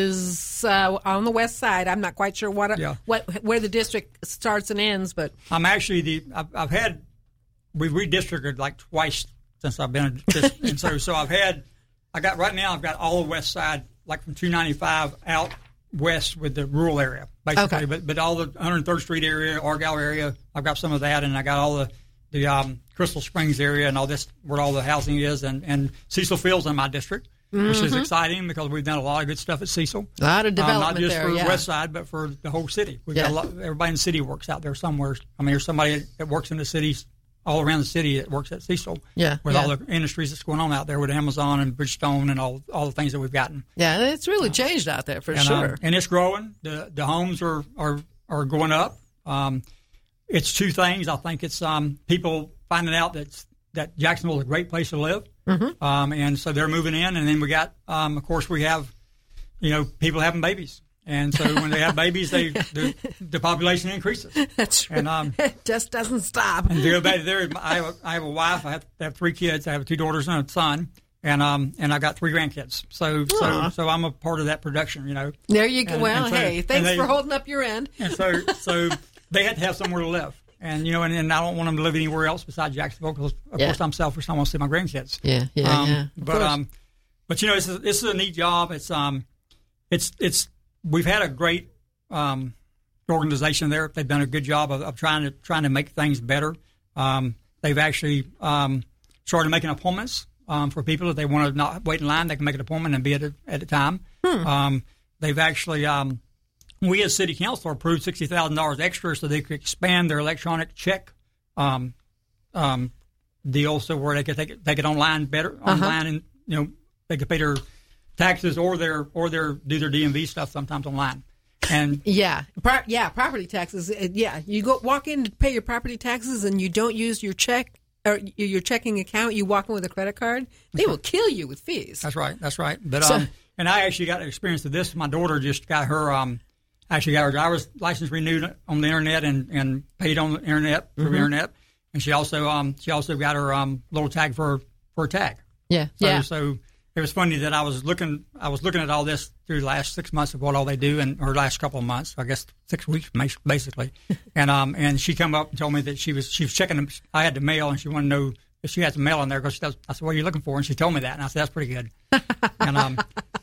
is uh, on the west side. I'm not quite sure what Yeah. what where the district starts and ends, but I'm actually the I've, I've had we've redistricted like twice since I've been, and so so I've had I got right now I've got all the west side like from two ninety-five out west with the rural area basically, Okay. but but all the one hundred third Street area, Argyle area, I've got some of that, and I got all the the um, Crystal Springs area and all this where all the housing is, and, and Cecil Field's in my district, mm-hmm. which is exciting because we've done a lot of good stuff at Cecil. A lot of development um, not just there, for yeah. the west side, but for the whole city. We've Yeah. got a lot, everybody in the city works out there somewhere. I mean, there's somebody that works in the cities all around the city that works at Cecil. Yeah, with yeah. all the industries that's going on out there with Amazon and Bridgestone and all all the things that we've gotten. Yeah, it's really changed out there for and, sure. Um, and it's growing. The the homes are are, are going up. Um, it's two things. I think it's um, people finding out that that Jacksonville is a great place to live, mm-hmm. um, and so they're moving in. And then we got, um, of course, we have, you know, people having babies, and so when they have babies, they the, the population increases. That's true. And um, it just doesn't stop. and to go back there, I have, a, I have a wife. I have, I have three kids. I have two daughters and a son, and um, and I got three grandkids. So so Aw. so I'm a part of that production, you know. There you go. And- well, and so- hey, and thanks they- for holding up your end. And so, so they had to have somewhere to live, and you know, and, and I don't want them to live anywhere else besides Jacksonville because, of Yeah. course, I'm selfish. I want to see my grandkids. Yeah, yeah, um, yeah. Of But course. um, but you know, it's a, this is a neat job. It's um, it's it's we've had a great um organization there. They've done a good job of, of trying to trying to make things better. Um, they've actually um started making appointments um for people if they want to not wait in line. They can make an appointment and be at a, at a time. Hmm. Um, they've actually um. We as city council approved sixty thousand dollars extra so they could expand their electronic check um, um, deal, so where they could take it, take it online better Uh-huh. online, and you know they could pay their taxes or their or their do their D M V stuff sometimes online. And Yeah, Pro- yeah, property taxes. uh, Yeah, you go walk in to pay your property taxes, and you don't use your check or y- your checking account. You walk in with a credit card. They will kill you with fees. that's right, that's right. But So- um, and I actually got experience of this. My daughter just got her um, actually got her driver's license renewed on the internet and, and paid on the internet through Mhm. the internet, and she also um, she also got her um, little tag for for a tag. Yeah, So, yeah. so it was funny that I was looking I was looking at all this through the last six months of what all they do, and or last couple of months, I guess six weeks mas- basically. and um and she come up and told me that she was she was checking them. I had the mail, and she wanted to know if she had some mail in there because she does. I said, "What are you looking for?" And she told me that, and I said, "That's pretty good." and um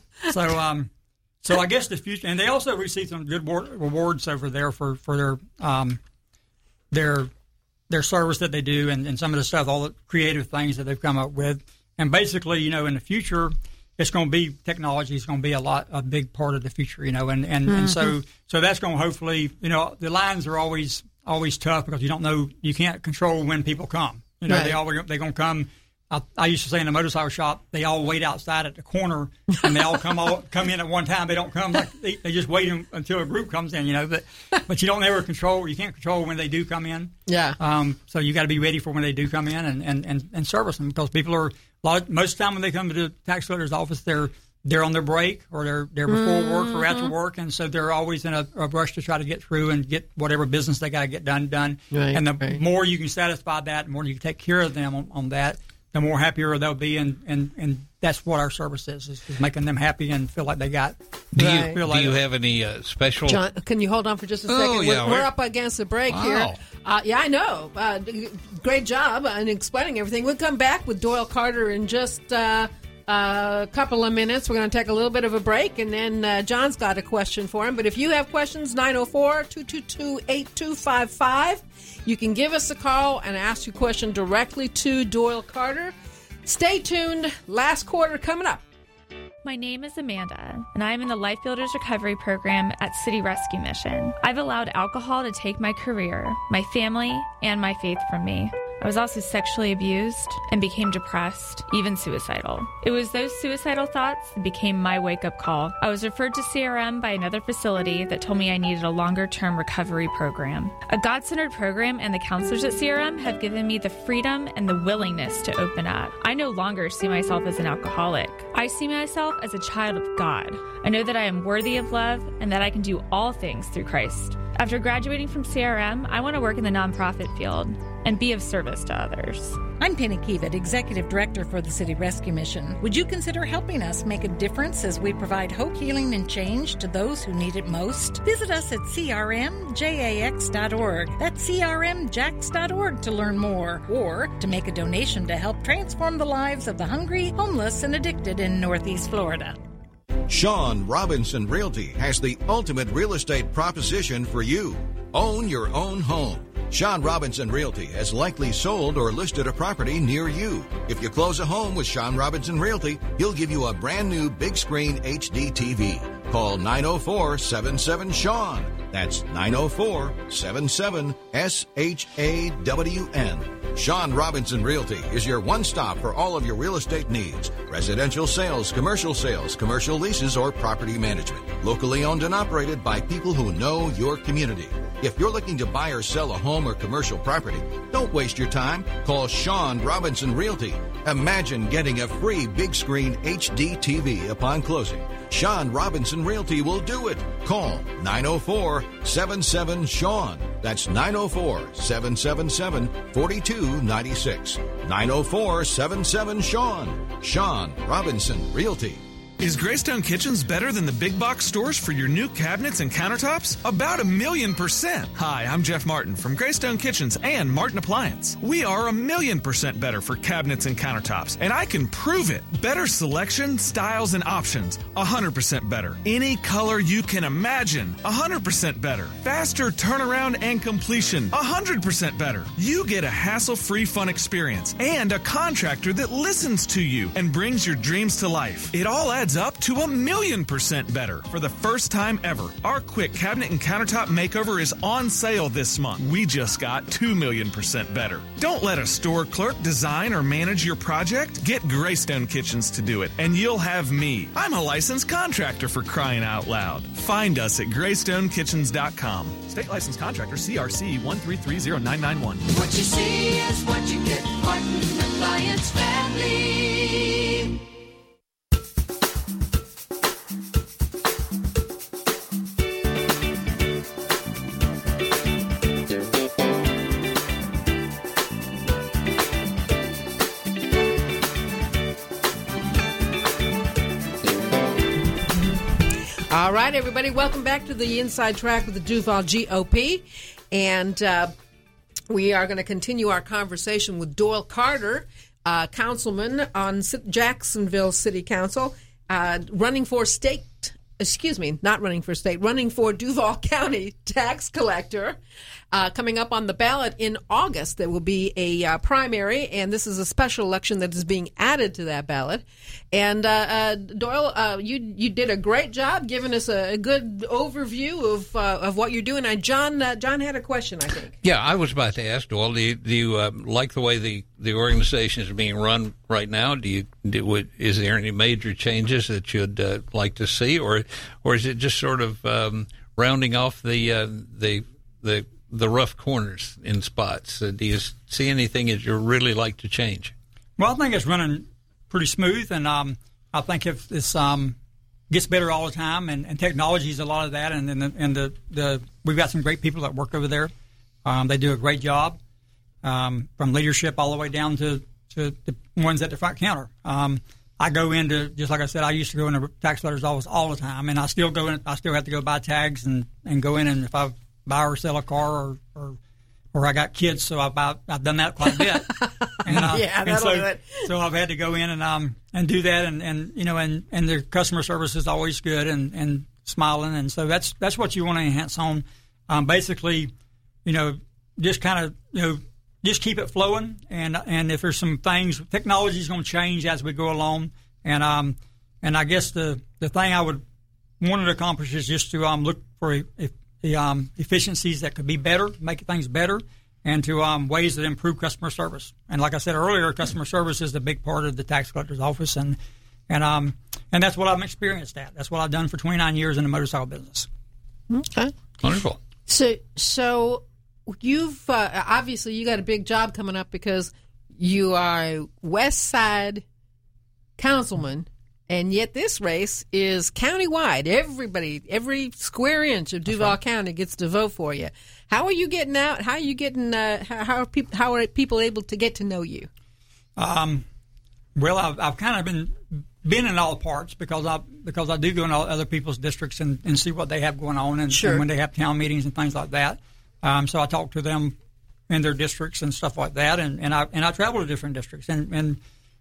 so um so I guess the future, and they also received some good war- rewards over there for for their um their their service that they do, and, and some of the stuff, all the creative things that they've come up with. And basically, you know, in the future, it's going to be technology is going to be a lot a big part of the future, you know, and and, and so Mm-hmm. so that's going to hopefully, you know, the lines are always always tough because you don't know, you can't control when people come. You know, Right. they always they're going to come. I, I used to say in the motorcycle shop, they all wait outside at the corner, and they all come all come in at one time. They don't come like they, they just wait in, until a group comes in, you know. But but you don't ever control. You can't control when they do come in. Yeah. Um. So you got to be ready for when they do come in and, and, and, and service them, because people are a lot of, most of the time when they come to the tax collector's office, they're they're on their break or they're they're before work or after work, and so they're always in a, a rush to try to get through and get whatever business they got to get done done. Right, and the right. more you can satisfy that, the more you can take care of them on, on that, the more happier they'll be, and, and, and that's what our service is, is, is making them happy and feel like they got. Do right. you feel do like you have any uh, special? John, can you hold on for just a second? Oh, yeah, we're, we're we're- up against the break Wow. here. Uh, yeah, I know. Uh, great job in explaining everything. We'll come back with Doyle Carter in just uh, a couple of minutes. We're going to take a little bit of a break, and then uh, John's got a question for him. But if you have questions, nine oh four, two two two, eight two five five. You can give us a call and ask your question directly to Doyle Carter. Stay tuned. Last quarter coming up. My name is Amanda, and I am in the Life Builders Recovery Program at City Rescue Mission. I've allowed alcohol to take my career, my family, and my faith from me. I was also sexually abused and became depressed, even suicidal. It was those suicidal thoughts that became my wake-up call. I was referred to C R M by another facility that told me I needed a longer-term recovery program. A God-centered program and the counselors at C R M have given me the freedom and the willingness to open up. I no longer see myself as an alcoholic. I see myself as a child of God. I know that I am worthy of love and that I can do all things through Christ. After graduating from C R M, I want to work in the nonprofit field and be of service to others. I'm Penny Kiewit, Executive Director for the City Rescue Mission. Would you consider helping us make a difference as we provide hope, healing, and change to those who need it most? Visit us at C R M J A X dot org. That's C R M jax dot org to learn more, or to make a donation to help transform the lives of the hungry, homeless, and addicted in Northeast Florida. Sean Robinson Realty has the ultimate real estate proposition for you. Own your own home. Sean Robinson Realty has likely sold or listed a property near you. If you close a home with Sean Robinson Realty, he'll give you a brand new big screen H D T V. Call nine oh four, seven seven, Sean. That's nine oh four, seven seven, S H A W N. Sean Robinson Realty is your one-stop for all of your real estate needs. Residential sales, commercial sales, commercial leases, or property management. Locally owned and operated by people who know your community. If you're looking to buy or sell a home or commercial property, don't waste your time. Call Sean Robinson Realty. Imagine getting a free big screen H D T V upon closing. Sean Robinson Realty will do it. Call nine oh four, seven seven, Sean. That's nine oh four, seven seven seven, four two nine six. nine oh four, seven seven, Sean. Sean Robinson Realty. Is Greystone Kitchens better than the big box stores for your new cabinets and countertops? About a million percent. Hi, I'm Jeff Martin from Greystone Kitchens and Martin Appliance. We are a million percent better for cabinets and countertops, and I can prove it. Better selection, styles, and options. one hundred percent better. Any color you can imagine. one hundred percent better. Faster turnaround and completion. one hundred percent better. You get a hassle-free fun experience and a contractor that listens to you and brings your dreams to life. It all adds up to a million percent better. For the first time ever, our quick cabinet and countertop makeover is on sale this month. We just got two million percent better. Don't let a store clerk design or manage your project. Get Greystone Kitchens to do it, and you'll have me. I'm a licensed contractor, for crying out loud. Find us at greystone kitchens dot com. State licensed contractor C R C one three three zero nine nine one. What you see is what you get. Martin Appliance Family. All right, everybody, welcome back to the Inside Track with the Duval G O P. And uh, we are going to continue our conversation with Doyle Carter, uh, councilman on Jacksonville City Council, uh, running for state, excuse me, not running for state, running for Duval County tax collector. Uh, coming up on the ballot in August, there will be a uh, primary, and this is a special election that is being added to that ballot. And uh, uh, Doyle, uh, you you did a great job giving us a, a good overview of uh, of what you're doing. And John uh, John had a question, I think. Yeah, I was about to ask Doyle. Do you, do you uh, like the way the, the organization is being run right now? Do you do, would, is there any major changes that you'd uh, like to see, or or is it just sort of um, rounding off the uh, the the the rough corners in spots? Uh, do you see anything that you really like to change? Well, I think it's running pretty smooth, and um, I think if this um, gets better all the time, and, and technology is a lot of that, and and, the, and the, the we've got some great people that work over there. Um, they do a great job, um, from leadership all the way down to to the ones at the front counter. Um, I go into, just like I said, I used to go in the tax collector's office all the time, and I still go in. I still have to go buy tags and, and go in, and if I buy or sell a car, or or, or I got kids, so I buy, I've done that quite a bit. And, uh, yeah, and that'll so, do it. So I've had to go in and um and do that, and, and you know, and, and their customer service is always good and, and smiling, and so that's that's what you want to enhance on. Um, basically, you know, just kind of you know. Just keep it flowing, and and if there's some things, technology is going to change as we go along, and um and I guess the, the thing I would want to accomplish is just to um look for a, a, the um efficiencies that could be better, make things better, and to um ways that improve customer service. And like I said earlier, customer service is the big part of the tax collector's office, and and um and that's what I've experienced at. That's what I've done for twenty-nine years in the motorcycle business. Okay, wonderful. So so. You've uh, obviously you got a big job coming up because you are a West Side councilman, and yet this race is countywide. Everybody, every square inch of Duval right. County gets to vote for you. How are you getting out? How are you getting? Uh, how, how are people? How are people able to get to know you? Um, well, I've, I've kind of been been in all parts because I because I do go in all other people's districts and, and see what they have going on, and, sure. and when they have town meetings and things like that. Um, so I talk to them in their districts and stuff like that, and, and I and I travel to different districts. And, and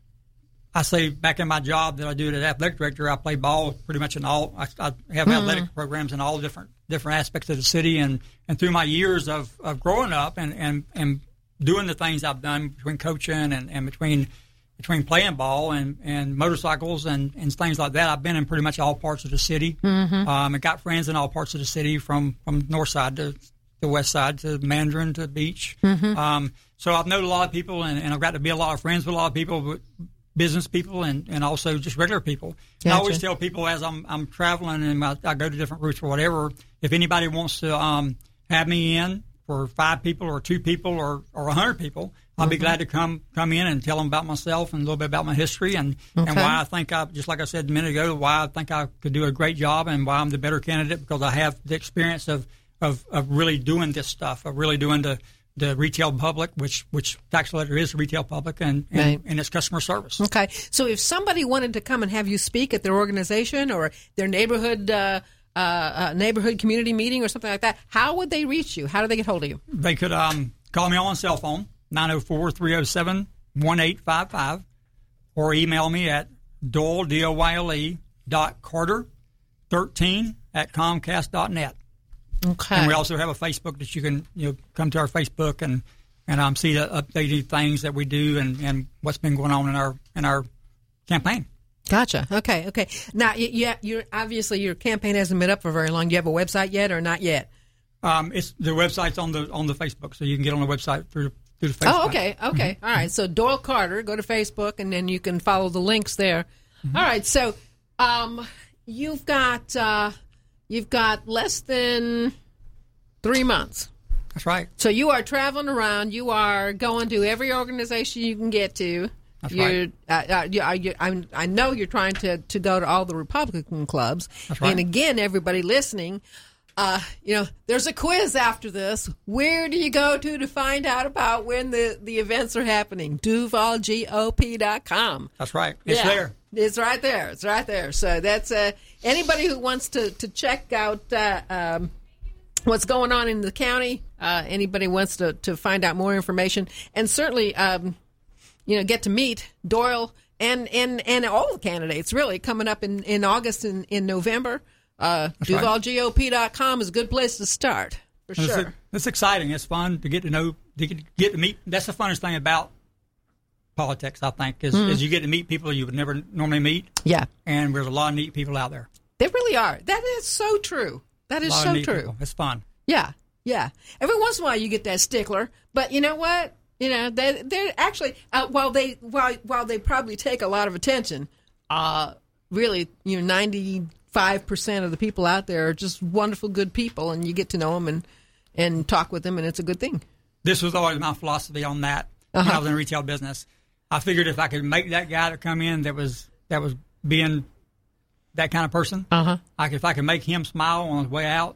I say back in my job that I do as athletic director, I play ball pretty much in all. I, I have mm-hmm. athletic programs in all different different aspects of the city. And, and through my years of, of growing up and, and, and doing the things I've done between coaching and, and between between playing ball and, and motorcycles and, and things like that, I've been in pretty much all parts of the city. Mm-hmm. Um, and got friends in all parts of the city, from, from north side to the west side to Mandarin to Beach. Mm-hmm. Um, so I've known a lot of people, and, and I've got to be a lot of friends with a lot of people, but business people and, and also just regular people. Gotcha. And I always tell people as I'm I'm traveling and I, I go to different routes or whatever, if anybody wants to um, have me in for five people or two people or or a hundred people, I'll mm-hmm. be glad to come come in and tell them about myself and a little bit about my history and, okay. and why I think I, just like I said a minute ago, why I think I could do a great job and why I'm the better candidate, because I have the experience of Of, of really doing this stuff, of really doing the, the retail public, which which tax collector is the retail public, and, and, right. and it's customer service. Okay. So if somebody wanted to come and have you speak at their organization or their neighborhood uh, uh, uh, neighborhood community meeting or something like that, how would they reach you? How do they get hold of you? They could um, call me on cell phone, nine oh four, three oh seven, one eight five five, or email me at Doyle, D O Y L E, dot Carter thirteen at Comcast dot net. Okay. And we also have a Facebook that you can you know come to our Facebook and and um, see the updated things that we do and, and what's been going on in our in our campaign. Gotcha. Okay. Okay. Now, you, you're obviously your campaign hasn't been up for very long. Do you have a website yet, or not yet? Um, it's the website's on the on the Facebook, so you can get on the website through through the Facebook. Oh, okay. Okay. Mm-hmm. All right. So Doyle Carter, go to Facebook, and then you can follow the links there. Mm-hmm. All right. So, um, you've got. Uh, You've got less than three months. That's right. So you are traveling around. You are going to every organization you can get to. That's you're, right. Uh, uh, you, uh, you, I, I know you're trying to, to go to all the Republican clubs. That's right. And again, everybody listening, uh, you know, there's a quiz after this. Where do you go to to find out about when the, the events are happening? Duval G O P dot com. That's right. It's yeah. there. It's right there. It's right there. So that's uh, anybody who wants to, to check out uh, um, what's going on in the county, uh, anybody wants to, to find out more information, and certainly, um, you know, get to meet Doyle and, and, and all the candidates, really, coming up in, in August and in November. Uh, Duval G O P dot com is a good place to start, for it's, sure. It's exciting. It's fun to get to know, to get, get to meet. That's the funnest thing about politics, I think, is, Mm. is you get to meet people you would never normally meet. Yeah. And there's a lot of neat people out there. There really are. That is so true. That A is lot of so neat true. people. It's fun. Yeah, yeah. Every once in a while you get that stickler, but you know what? You know, they they're actually uh, while they while while they probably take a lot of attention, uh, really, you know, ninety-five percent of the people out there are just wonderful, good people, and you get to know them and and talk with them, and it's a good thing. This was always my philosophy on that when Uh-huh. I was in retail business. I figured if I could make that guy to come in that was that was being that kind of person, uh-huh. I could, if I could make him smile on his way out,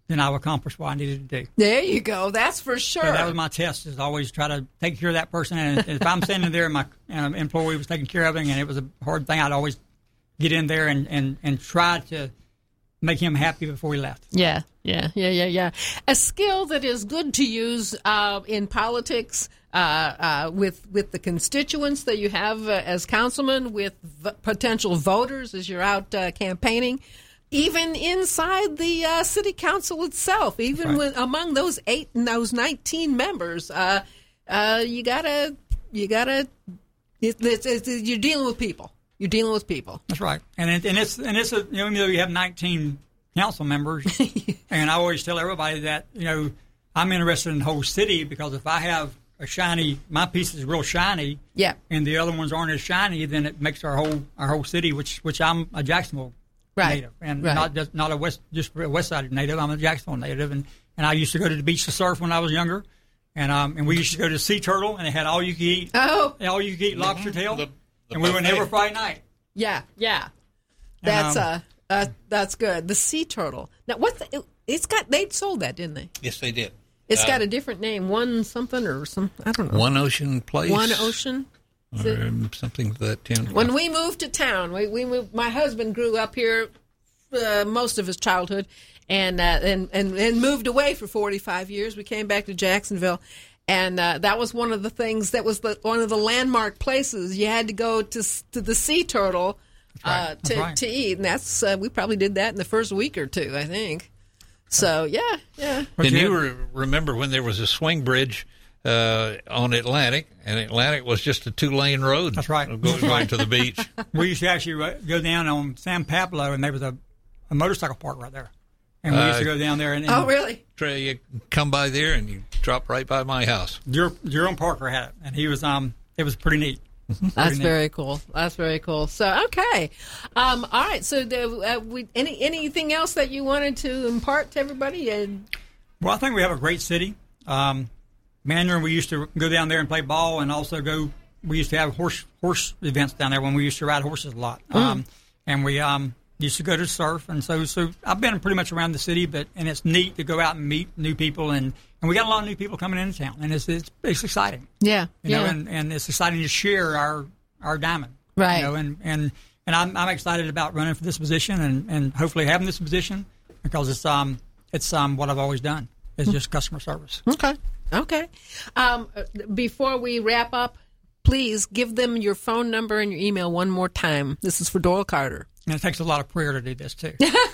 then I'll accomplish what I needed to do. There you go. That's for sure. So that was my test, is always try to take care of that person. And if I'm standing there and my um, employee was taking care of him and it was a hard thing, I'd always get in there and, and, and try to make him happy before he left. Yeah, yeah, yeah, yeah, yeah. A skill that is good to use uh, in politics uh, uh, with with the constituents that you have uh, as councilman, with v- potential voters as you're out uh, campaigning, even inside the uh, city council itself, even right. when, among those eight and those nineteen members, uh, uh, you gotta you gotta it, it's, it's, you're dealing with people. You're dealing with people. That's right, and it, and it's and it's a, you know, even though you have nineteen council members, and I always tell everybody that, you know, I'm interested in the whole city, because if I have a shiny, my piece is real shiny, yeah, and the other ones aren't as shiny, then it makes our whole our whole city, which which I'm a Jacksonville right. native, and right. not just not a west just a west side native. I'm a Jacksonville native, and, and I used to go to the beach to surf when I was younger, and um and we used to go to Sea Turtle, and they had all you could eat, oh, all you could eat lobster tail. The, the and we went every Friday night. Yeah, yeah. That's um, uh, uh, that's good. The Sea Turtle. Now, what's the, it, it's got? They sold that, didn't they? Yes, they did. It's uh, got a different name. One something or some. I don't know. One Ocean Place. One Ocean. Or um, something to that tune. When we moved to town, we we moved. My husband grew up here uh, most of his childhood, and uh, and and and moved away for forty-five years. We came back to Jacksonville. And uh, that was one of the things, that was the, one of the landmark places. You had to go to to the Sea Turtle uh, right. to, right. to eat. And that's uh, we probably did that in the first week or two, I think. So, yeah, yeah. And you re- remember when there was a swing bridge uh, on Atlantic, and Atlantic was just a two-lane road. That's right. Going, going to the beach. We used to actually go down on San Pablo, and there was a, a motorcycle park right there. And we used to go down there. And, and oh, really? You come by there, and you drop right by my house. Jer- Jerome Parker had it, and he was um. It was pretty neat. That's pretty neat. very cool. That's very cool. So, okay, um, all right. So, the, uh, we, any anything else that you wanted to impart to everybody? Uh, well, I think we have a great city. Um, Mandarin, we used to go down there and play ball, and also go. We used to have horse horse events down there when we used to ride horses a lot. Mm. Um, and we um. used to go to surf, and so so I've been pretty much around the city, but and it's neat to go out and meet new people, and, and we got a lot of new people coming into town, and it's it's, it's exciting. Yeah, you yeah. know, and, and it's exciting to share our our diamond, right? You know, and and and I'm I'm excited about running for this position, and, and hopefully having this position, because it's um it's um what I've always done is just customer service. Okay, okay. Um, before we wrap up, please give them your phone number and your email one more time. This is for Doyle Carter. And it takes a lot of prayer to do this, too.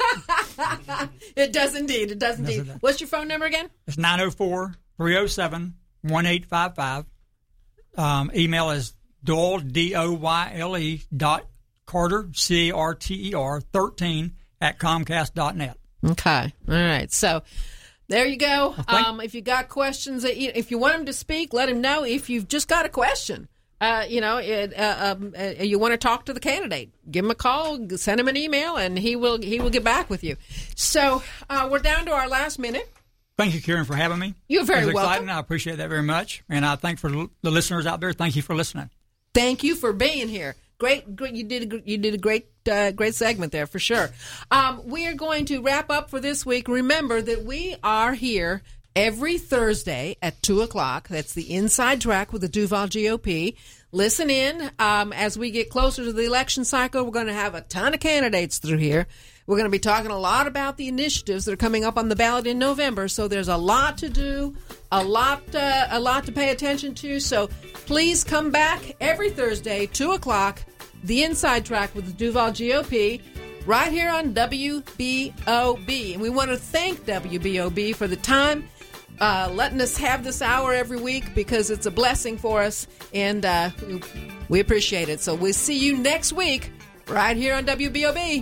It does indeed. It does indeed. What's your phone number again? It's nine oh four, three oh seven, one eight five five. Um, email is Doyle, D O Y L E, dot Carter, C A R T E R, thirteen, at Comcast dot net. Okay. All right. So there you go. Um, if you got questions, if you want him to speak, let him know. If you've just got a question, Uh, you know, it, uh, um, uh, you want to talk to the candidate, give him a call, send him an email, and he will he will get back with you. So uh, we're down to our last minute. Thank you, Karen, for having me. You're very it was welcome. exciting. I appreciate that very much. And I thank for the listeners out there. Thank you for listening. Thank you for being here. Great, great you did a, you did a great uh, great segment there for sure. Um, we are going to wrap up for this week. Remember that we are here every Thursday at two o'clock. That's the Inside Track with the Duval G O P. Listen in. Um, as we get closer to the election cycle, we're going to have a ton of candidates through here. We're going to be talking a lot about the initiatives that are coming up on the ballot in November. So there's a lot to do, a lot, uh, a lot to pay attention to. So please come back every Thursday, two o'clock, the Inside Track with the Duval G O P. Right here on W B O B. And we want to thank W B O B for the time, uh, letting us have this hour every week, because it's a blessing for us, and uh, we appreciate it. So we'll see you next week right here on W B O B.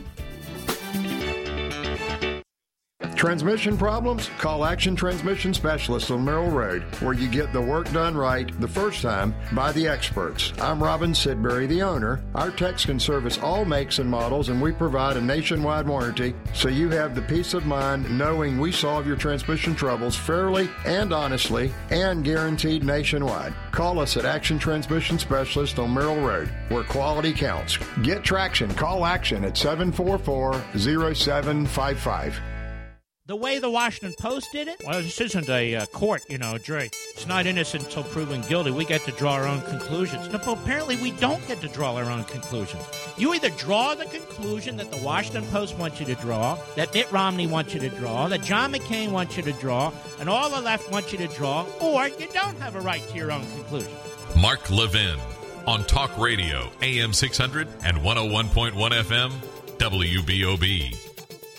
Transmission problems? Call Action Transmission Specialists on Merrill Road, where you get the work done right the first time by the experts. I'm Robin Sidbury, the owner. Our techs can service all makes and models, and we provide a nationwide warranty, so you have the peace of mind knowing we solve your transmission troubles fairly and honestly, and guaranteed nationwide. Call us at Action Transmission Specialist on Merrill Road, where quality counts. Get traction. Call Action at seven four four, zero seven five five. the way the Washington Post did it? Well, this isn't a uh, court, you know, jury. It's not innocent until proven guilty. We get to draw our own conclusions. No, but apparently we don't get to draw our own conclusions. You either draw the conclusion that the Washington Post wants you to draw, that Mitt Romney wants you to draw, that John McCain wants you to draw, and all the left wants you to draw, or you don't have a right to your own conclusion. Mark Levin on Talk Radio, A M six hundred and one oh one point one F M, W B O B.